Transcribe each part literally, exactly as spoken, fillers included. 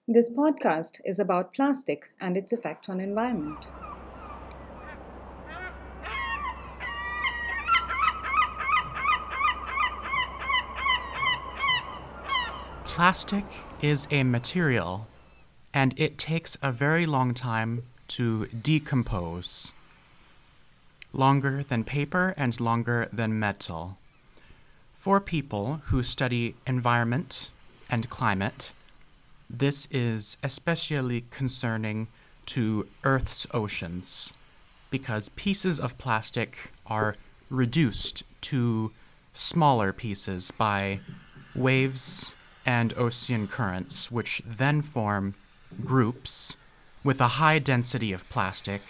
This podcast is about plastic and its effect on environment. Plastic is a material, and it takes a very long time to decompose. Longer than paper and longer than metal. For people who study environment and climate, this is especially concerning to Earth's oceans, because pieces of plastic are reduced to smaller pieces by waves and ocean currents, which then form groups with a high density of plastic,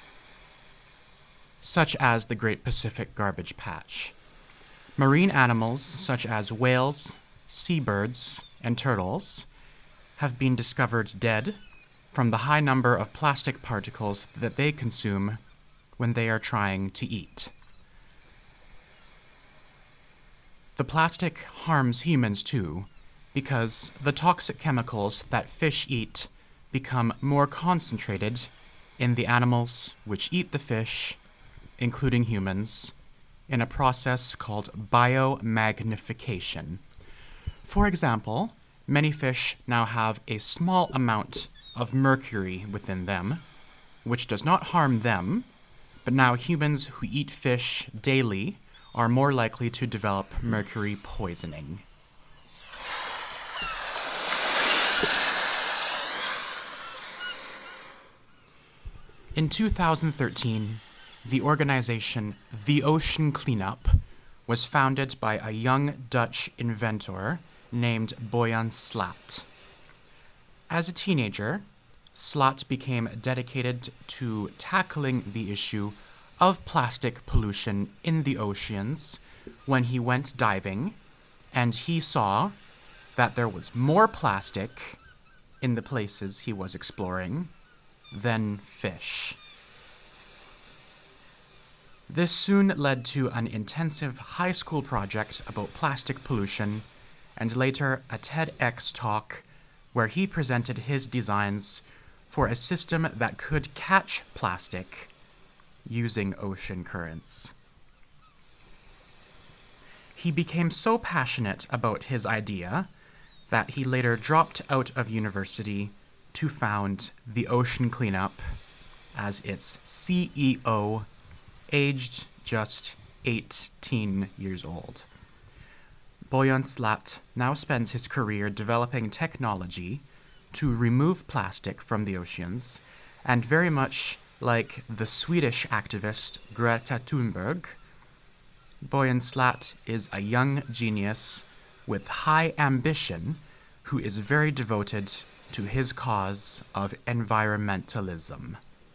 such as the Great Pacific Garbage Patch. Marine animals such as whales, seabirds, and turtles have been discovered dead from the high number of plastic particles that they consume when they are trying to eat. The plastic harms humans too, because the toxic chemicals that fish eat become more concentrated in the animals which eat the fish, including humans, in a process called biomagnification. For example, many fish now have a small amount of mercury within them, which does not harm them, but now humans who eat fish daily are more likely to develop mercury poisoning. In two thousand thirteen, the organization The Ocean Cleanup was founded by a young Dutch inventor named Boyan Slat. As a teenager, Slat became dedicated to tackling the issue of plastic pollution in the oceans when he went diving, and he saw that there was more plastic in the places he was exploring than fish. This soon led to an intensive high school project about plastic pollution, and later a TEDx talk where he presented his designs for a system that could catch plastic using ocean currents. He became so passionate about his idea that he later dropped out of university to found the Ocean Cleanup as its C E O, aged just eighteen years old. Boyan Slat now spends his career developing technology to remove plastic from the oceans, and very much like the Swedish activist Greta Thunberg, Boyan Slat is a young genius with high ambition who is very devoted to his cause of environmentalism.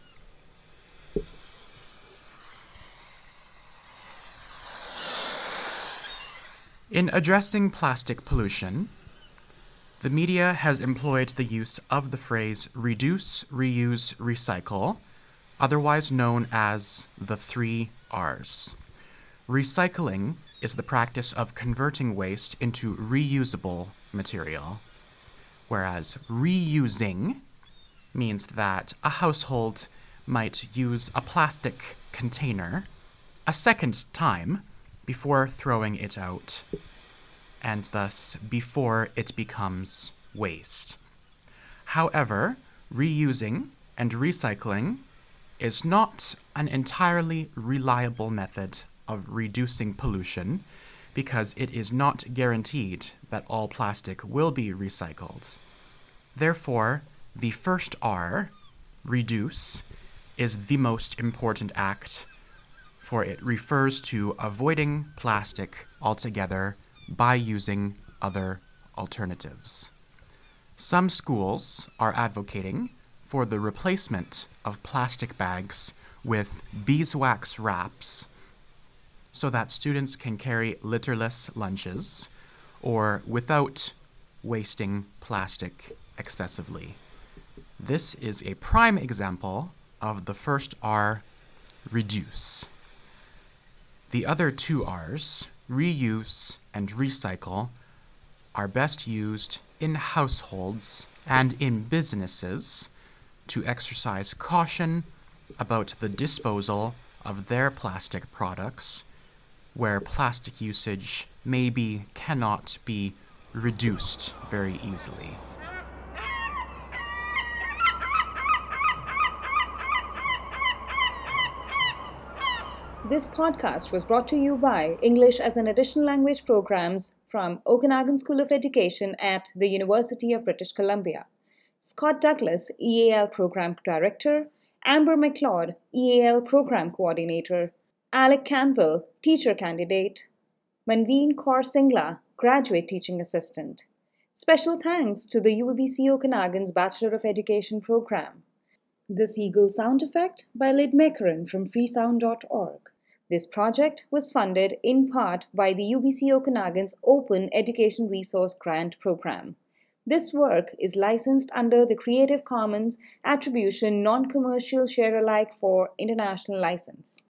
In addressing plastic pollution, the media has employed the use of the phrase reduce, reuse, recycle, otherwise known as the three R's. Recycling is the practice of converting waste into reusable material, whereas reusing means that a household might use a plastic container a second time before throwing it out, and thus before it becomes waste. However, reusing and recycling is not an entirely reliable method of reducing pollution, because it is not guaranteed that all plastic will be recycled. Therefore, the first R, reduce, is the most important act, for it refers to avoiding plastic altogether by using other alternatives. Some schools are advocating for the replacement of plastic bags with beeswax wraps so that students can carry litterless lunches or without wasting plastic excessively. This is a prime example of the first R, reduce. The other two R's, reuse and recycle, are best used in households and in businesses to exercise caution about the disposal of their plastic products, where plastic usage maybe cannot be reduced very easily. This podcast was brought to you by English as an Additional Language programs from Okanagan School of Education at the University of British Columbia. Scott Douglas, E A L Program Director, Amber McLeod, E A L Program Coordinator, Alec Campbell, Teacher Candidate, Manveen Kaur Singla, Graduate Teaching Assistant. Special thanks to the U B C Okanagan's Bachelor of Education program. The Seagull sound effect by Lyd Mekaran from freesound dot org. This project was funded in part by the U B C Okanagan's Open Education Resource Grant Program. This work is licensed under the Creative Commons Attribution Non-Commercial Share-alike four International License.